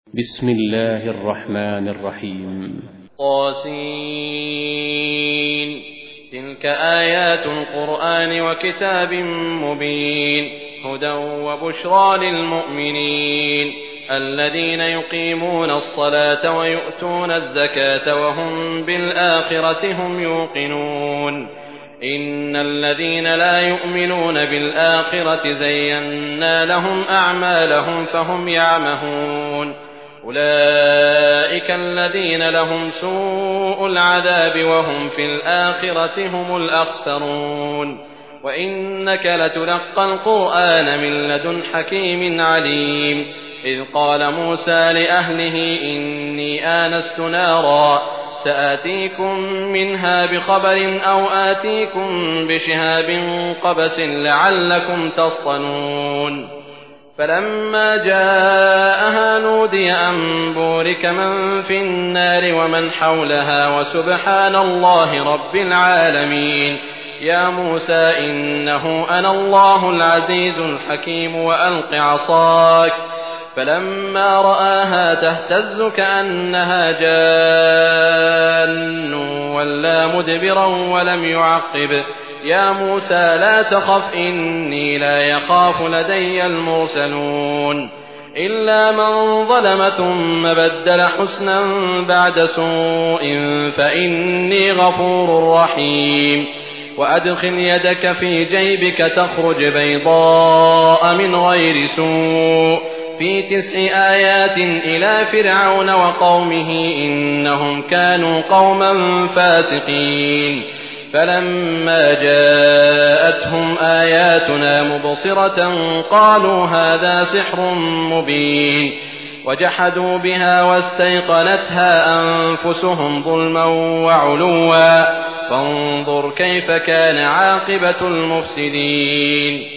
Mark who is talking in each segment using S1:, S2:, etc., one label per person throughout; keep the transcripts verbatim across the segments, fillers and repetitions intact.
S1: بسم الله الرحمن الرحيم.
S2: طاسين. تلك آيات القرآن وكتاب مبين هدى وبشرى للمؤمنين الذين يقيمون الصلاة ويؤتون الزكاة وهم بالآخرة هم يوقنون. إن الذين لا يؤمنون بالآخرة زينا لهم أعمالهم فهم يعمهون. أولئك الذين لهم سوء العذاب وهم في الآخرة هم الأخسرون. وإنك لتلقى القرآن من لدن حكيم عليم. إذ قال موسى لأهله إني آنست نارا سآتيكم منها بخبر أو آتيكم بشهاب قبس لعلكم تصطلون. فلما جاءها نودي أن بورك من في النار ومن حولها وسبحان الله رب العالمين. يا موسى إنه أنا الله العزيز الحكيم وألق عصاك. فلما رآها تهتز كأنها جان ولا مدبرا ولم يعقب. يا موسى لا تخف إني لا يخاف لدي المرسلون. إلا من ظلم ثم بدل حسنا بعد سوء فإني غفور رحيم. وأدخل يدك في جيبك تخرج بيضاء من غير سوء في تسع آيات إلى فرعون وقومه إنهم كانوا قوما فاسقين. فلما جاءتهم آياتنا مبصرة قالوا هذا سحر مبين. وجحدوا بها واستيقنتها أنفسهم ظلما وعلوا فانظر كيف كان عاقبة المفسدين.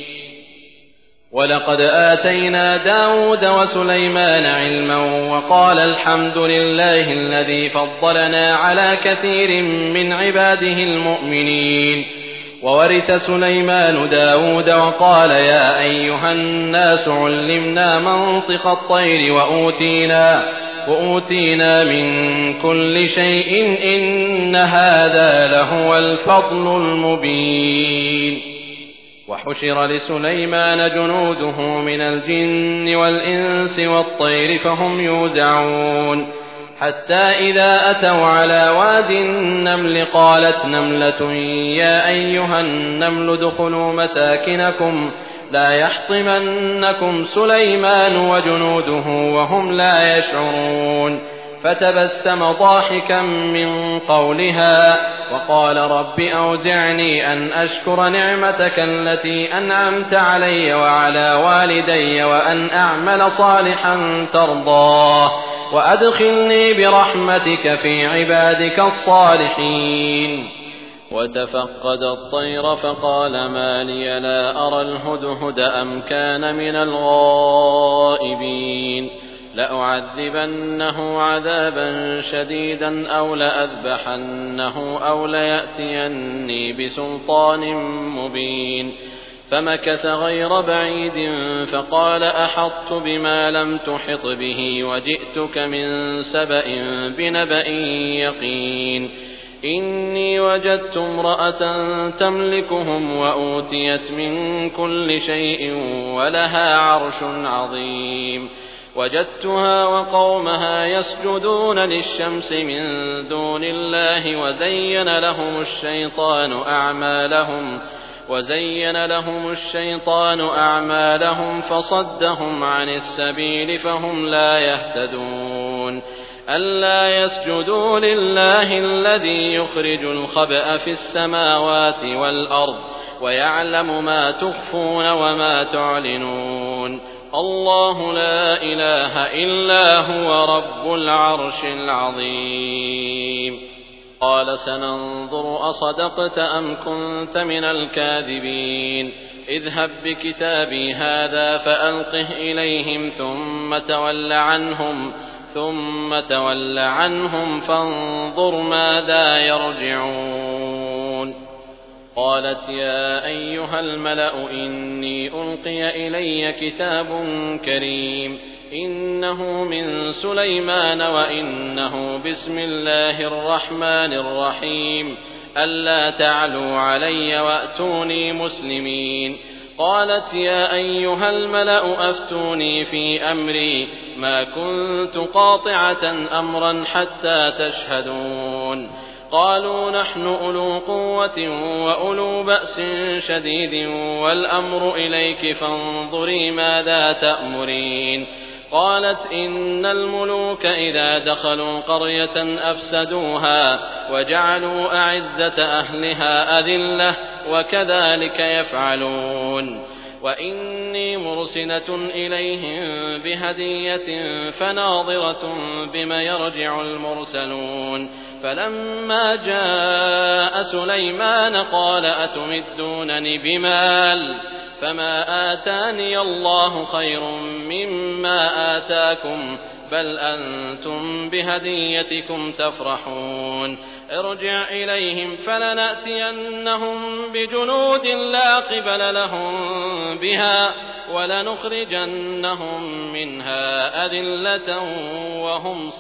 S2: ولقد آتينا داود وسليمان علما وقال الحمد لله الذي فضلنا على كثير من عباده المؤمنين. وورث سليمان داود وقال يا أيها الناس علمنا منطق الطير وأوتينا, وأوتينا من كل شيء إن هذا لهو الفضل المبين. وحشر لسليمان جنوده من الجن والإنس والطير فهم يوزعون. حتى إذا أتوا على واد النمل قالت نملة يا أيها النمل ادخلوا مساكنكم لا يحطمنكم سليمان وجنوده وهم لا يشعرون. فتبسم ضاحكا من قولها وقال رب أوزعني أن أشكر نعمتك التي أنعمت علي وعلى والدي وأن أعمل صالحا ترضاه وأدخلني برحمتك في عبادك الصالحين. وتفقد الطير فقال ما لي لا أرى الهدهد أم كان من الغائبين. لأعذبنه عذابا شديدا أو لأذبحنه أو ليأتيني بسلطان مبين. فمكث غير بعيد فقال أحطت بما لم تحط به وجئتك من سبأ بنبأ يقين. إني وجدت امرأة تملكهم وأوتيت من كل شيء ولها عرش عظيم. وجدتها وقومها يسجدون للشمس من دون الله وزين لهم الشيطان أعمالهم وزين لهم الشيطان أعمالهم فصدهم عن السبيل فهم لا يهتدون. ألا يسجدوا لله الذي يخرج الخبأ في السماوات والأرض ويعلم ما تخفون وما تعلنون. الله لا إله إلا هو رب العرش العظيم. قال سننظر أصدقت أم كنت من الكاذبين. اذهب بكتابي هذا فألقه إليهم ثم تول عنهم ثم تول عنهم فانظر ماذا يرجعون. قالت يا أيها الملأ إني ألقي إلي كتاب كريم إنه من سليمان وإنه بسم الله الرحمن الرحيم ألا تعلوا علي وأتوني مسلمين. قالت يا أيها الملأ أفتوني في أمري ما كنت قاطعة أمرا حتى تشهدون. قالوا نحن أولو قوة وأولو بأس شديد والأمر إليك فانظري ماذا تأمرين. قالت إن الملوك إذا دخلوا قرية أفسدوها وجعلوا أعزة أهلها أذلة وكذلك يفعلون. وإني مرسلة إليهم بهدية فناظرة بما يرجع المرسلون. فلما جاء سليمان قال أتمدونني بمال فما آتاني الله خير مما آتاكم بل أنتم بهديتكم تفرحون. ارجع إليهم فلنأتينهم بجنود لا قبل لهم بها ولنخرجنهم منها أذلة وهم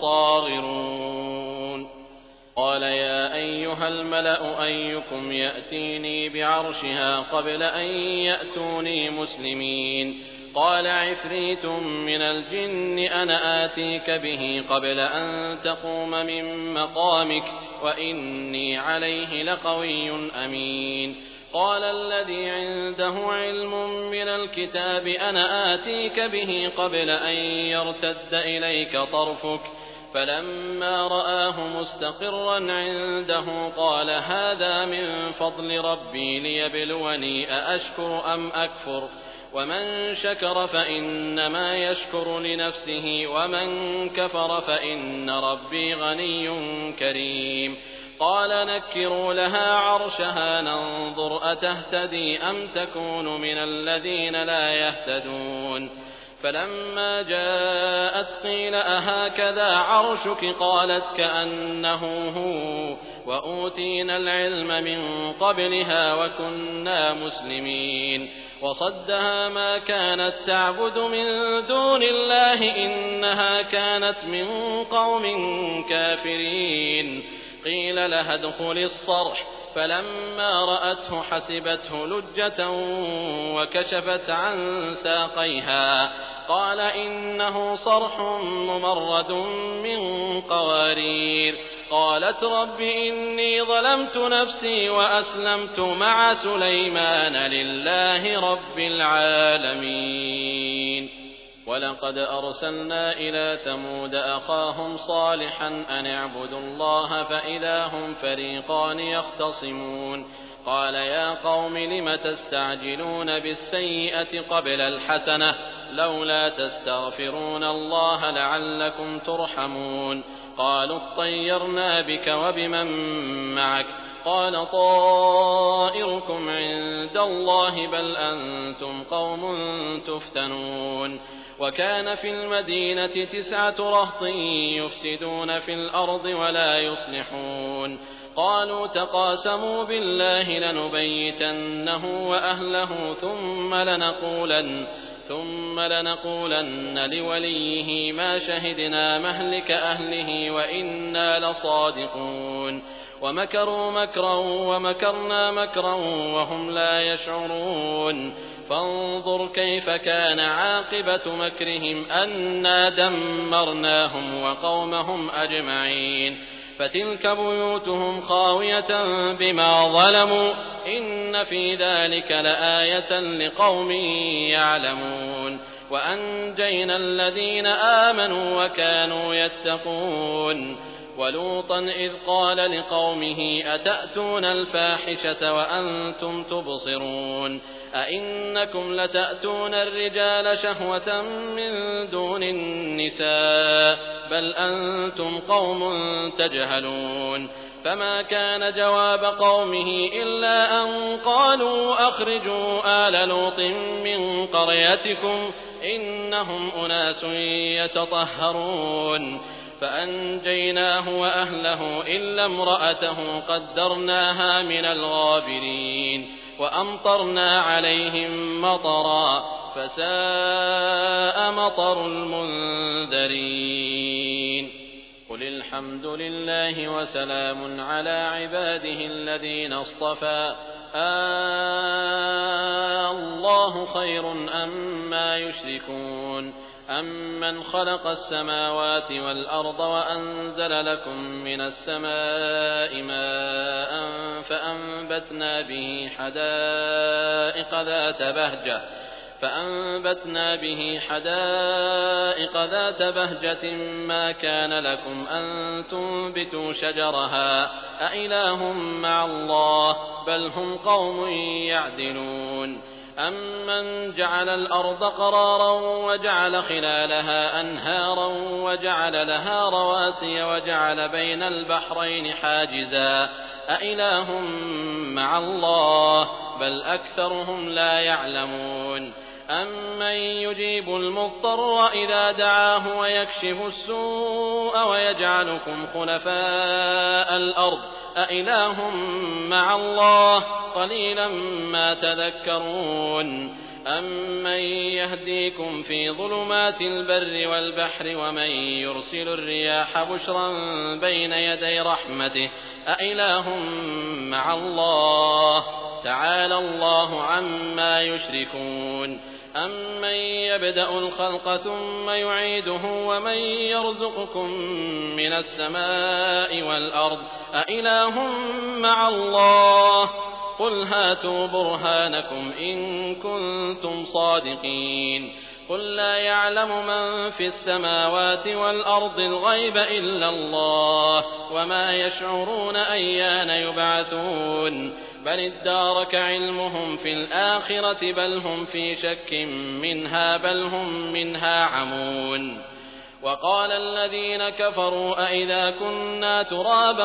S2: صاغرون. قال يا أيها الملأ أيكم يأتيني بعرشها قبل أن يأتوني مسلمين. قال عفريت من الجن أنا آتيك به قبل أن تقوم من مقامك وإني عليه لقوي أمين. قال الذي عنده علم من الكتاب أنا آتيك به قبل أن يرتد إليك طرفك فلما رآه مستقرا عنده قال هذا من فضل ربي ليبلوني أأشكر أم أكفر ومن شكر فإنما يشكر لنفسه ومن كفر فإن ربي غني كريم. قال نكروا لها عرشها ننظر أتهتدي أم تكون من الذين لا يهتدون. فلما جاءت قيل أهكذا عرشك قالت كأنه هو وأوتينا العلم من قبلها وكنا مسلمين. وصدها ما كانت تعبد من دون الله إنها كانت من قوم كافرين. قيل لها ادخل الصرح فلما رأته حسبته لجة وكشفت عن ساقيها قال إنه صرح ممرد من قوارير. قالت رب إني ظلمت نفسي وأسلمت مع سليمان لله رب العالمين. ولقد أرسلنا إلى ثمود أخاهم صالحا أن اعبدوا الله فإذا هم فريقان يختصمون. قال يا قوم لم تستعجلون بالسيئة قبل الحسنة لولا تستغفرون الله لعلكم ترحمون. قالوا اطيرنا بك وبمن معك قال طائركم عند الله بل أنتم قوم تفتنون. وكان في المدينة تسعة رهط يفسدون في الأرض ولا يصلحون. قالوا تقاسموا بالله لنبيتنه وأهله ثم لنقولن ثم لنقولن لوليه ما شهدنا مهلك أهله وإنا لصادقون. ومكروا مكرا ومكرنا مكرا وهم لا يشعرون. فانظر كيف كان عاقبة مكرهم أنا دمرناهم وقومهم أجمعين. فتلك بيوتهم خاوية بما ظلموا إن في ذلك لآية لقوم يعلمون. وأنجينا الذين آمنوا وكانوا يتقون. ولوطا إذ قال لقومه أتأتون الفاحشة وأنتم تبصرون أئنكم لتأتون الرجال شهوة من دون النساء بل أنتم قوم تجهلون. فما كان جواب قومه إلا أن قالوا أخرجوا آل لوط من قريتكم إنهم أناس يتطهرون. فأنجيناه وأهله إلا امرأته قدرناها من الغابرين. وأمطرنا عليهم مطرا فساء مطر المنذرين قل الحمد لله وسلام على عباده الذين اصطفى آه الله خير أما يشركون أمن خلق السماوات والأرض وأنزل لكم من السماء ماء فأنبتنا به حدائق ذات بهجة فأنبتنا به حدائق ذات بهجة ما كان لكم أن تنبتوا شجرها أإله مع الله بل هم قوم يعدلون أمن جعل الأرض قرارا وجعل خلالها أنهارا وجعل لها رواسي وجعل بين البحرين حاجزا أإله مع الله بل أكثرهم لا يعلمون أمن يجيب المضطر إذا دعاه ويكشف السوء ويجعلكم خلفاء الأرض أإله مع الله قليلا ما تذكرون أمن يهديكم في ظلمات البر والبحر ومن يرسل الرياح بشرا بين يدي رحمته أإله مع الله تعالى الله عما يشركون أمن يبدأ الخلق ثم يعيده ومن يرزقكم من السماء والأرض أإله مع الله قل هاتوا برهانكم إن كنتم صادقين قل لا يعلم من في السماوات والأرض الغيب إلا الله وما يشعرون أيان يبعثون بل ادارك علمهم في الآخرة بل هم في شك منها بل هم منها عمون وقال الذين كفروا أئذا كنا ترابا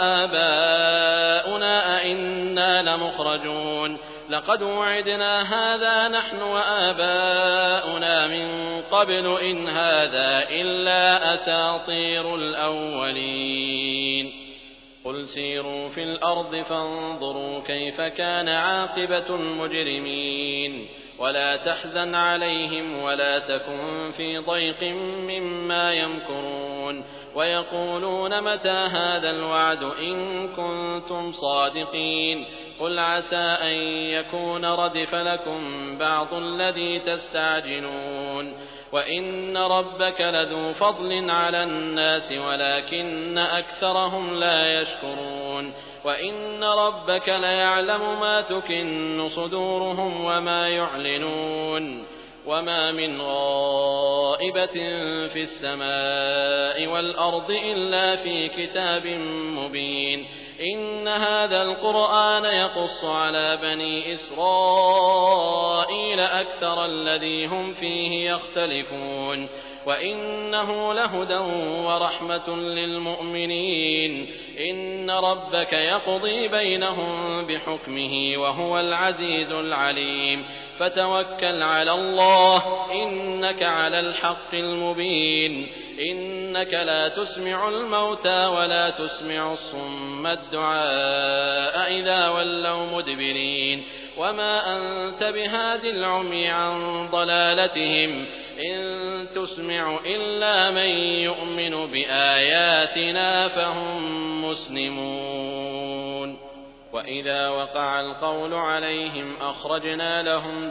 S2: وآباؤنا أئنا لمخرجون لقد وعدنا هذا نحن وآباؤنا من قبل إن هذا إلا أساطير الأولين قل سيروا في الأرض فانظروا كيف كان عاقبة المجرمين ولا تحزن عليهم ولا تكن في ضيق مما يمكرون ويقولون متى هذا الوعد إن كنتم صادقين قل عسى أن يكون ردف لكم بعض الذي تستعجلون وإن ربك لذو فضل على الناس ولكن أكثرهم لا يشكرون وإن ربك ليعلم ما تكن صدورهم وما يعلنون وما من غائبة في السماء والأرض إلا في كتاب مبين إن هذا القرآن يقص على بني إسرائيل أكثر الذي هم فيه يختلفون وإنه لهدى ورحمة للمؤمنين إن ربك يقضي بينهم بحكمه وهو العزيز العليم فتوكل على الله إنك على الحق المبين إنك لا تسمع الموتى ولا تسمع الصم الدعاء إذا ولوا مدبرين وما أنت بهاد العمي عن ضلالتهم إن تسمع إلا من يؤمن بآياتنا فهم مسلمون وإذا وقع القول عليهم أخرجنا لهم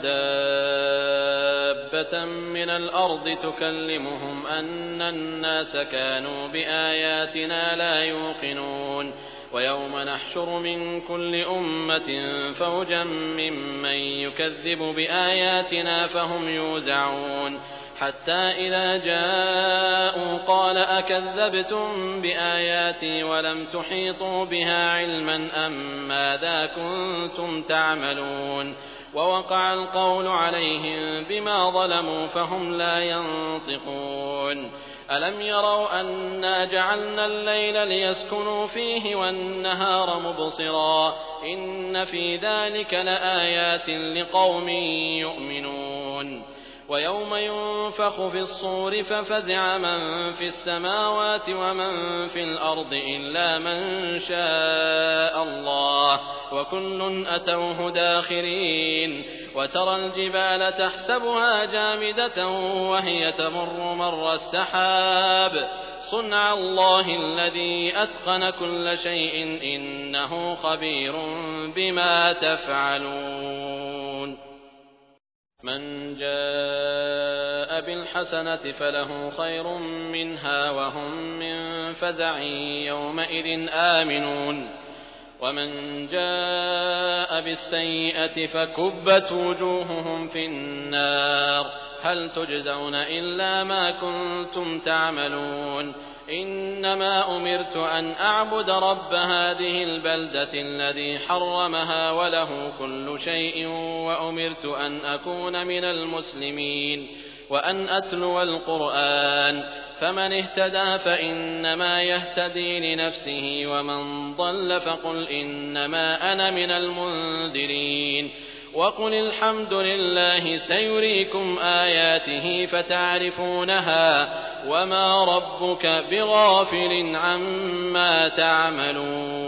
S2: دابة من الأرض تكلمهم أن الناس كانوا بآياتنا لا يوقنون ويوم نحشر من كل أمة فوجا ممن يكذب بآياتنا فهم يوزعون حتى إذا جاءوا قال أكذبتم بآياتي ولم تحيطوا بها علما أم ماذا كنتم تعملون ووقع القول عليهم بما ظلموا فهم لا ينطقون ألم يروا أنا جعلنا الليل ليسكنوا فيه والنهار مبصرا إن في ذلك لآيات لقوم يؤمنون ويوم ينفخ في الصور ففزع من في السماوات ومن في الأرض إلا من شاء الله وكل أتوه داخرين وترى الجبال تحسبها جامدة وهي تمر مر السحاب صنع الله الذي أتقن كل شيء إنه خبير بما تفعلون من جاء بالحسنة فله خير منها وهم من فزع يومئذ آمنون ومن جاء بالسيئة فكبت وجوههم في النار هل تجزون إلا ما كنتم تعملون إنما أمرت أن أعبد رب هذه البلدة الذي حرمها وله كل شيء وأمرت أن أكون من المسلمين وأن أتلو القرآن فمن اهتدى فإنما يهتدي لنفسه ومن ضل فقل إنما أنا من المنذرين وقل الحمد لله سيريكم آياته فتعرفونها وما ربك بغافل عما تعملون